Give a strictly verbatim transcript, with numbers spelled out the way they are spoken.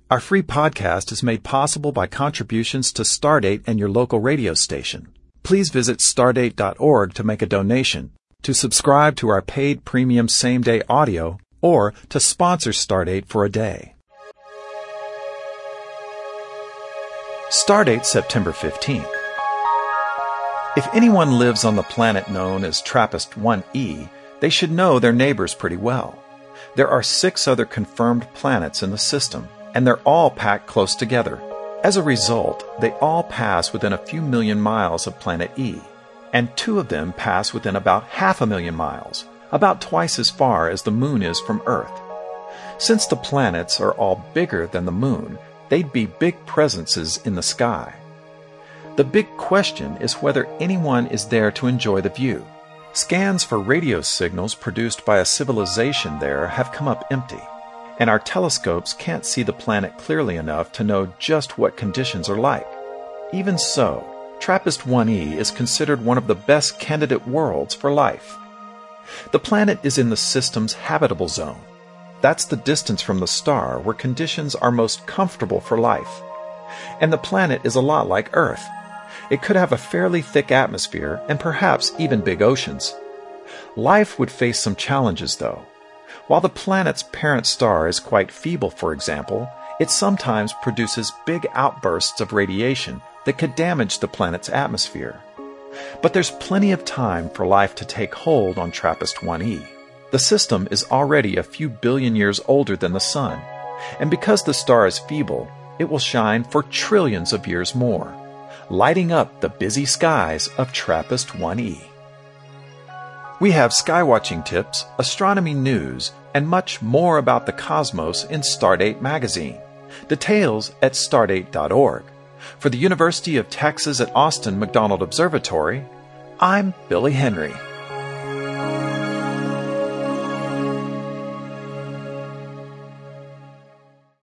Our free podcast is made possible by contributions to Stardate and your local radio station. Please visit stardate dot org to make a donation, to subscribe to our paid premium same-day audio, or to sponsor Stardate for a day. Stardate, September fifteenth. If anyone lives on the planet known as TRAPPIST one e, they should know their neighbors pretty well. There are six other confirmed planets in the system, and they're all packed close together. As a result, they all pass within a few million miles of Planet E, and two of them pass within about half a million miles, about twice as far as the Moon is from Earth. Since the planets are all bigger than the Moon, they'd be big presences in the sky. The big question is whether anyone is there to enjoy the view. Scans for radio signals produced by a civilization there have come up empty, and our telescopes can't see the planet clearly enough to know just what conditions are like. Even so, TRAPPIST one e is considered one of the best candidate worlds for life. The planet is in the system's habitable zone. That's the distance from the star where conditions are most comfortable for life. And the planet is a lot like Earth. It could have a fairly thick atmosphere and perhaps even big oceans. Life would face some challenges, though. While the planet's parent star is quite feeble, for example, it sometimes produces big outbursts of radiation that could damage the planet's atmosphere. But there's plenty of time for life to take hold on TRAPPIST one e. The system is already a few billion years older than the Sun, and because the star is feeble, it will shine for trillions of years more, lighting up the busy skies of TRAPPIST one e. We have skywatching tips, astronomy news, and much more about the cosmos in Stardate magazine. Details at stardate dot org. For the University of Texas at Austin McDonald Observatory, I'm Billy Henry.